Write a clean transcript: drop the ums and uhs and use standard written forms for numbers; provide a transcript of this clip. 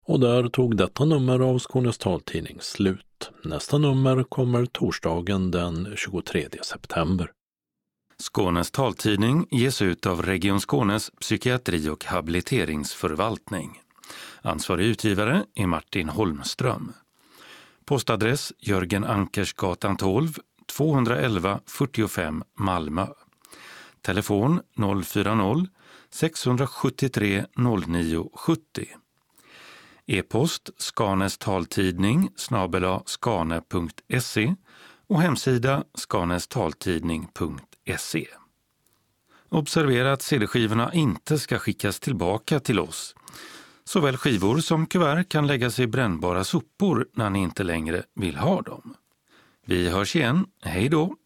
Och där tog detta nummer av Skånes taltidning slut. Nästa nummer kommer torsdagen den 23 september. Skånes taltidning ges ut av Region Skånes psykiatri- och habiliteringsförvaltning. Ansvarig utgivare är Martin Holmström. Postadress Jörgen Ankersgatan 12, 211 45 Malmö. Telefon 040-673 0970. E-post skanestaltidning@skane.se och hemsida skanestaltidning.se. Observera att CD-skivorna inte ska skickas tillbaka till oss. Såväl skivor som kuvert kan läggas i brännbara sopor när ni inte längre vill ha dem. Vi hörs igen. Hej då!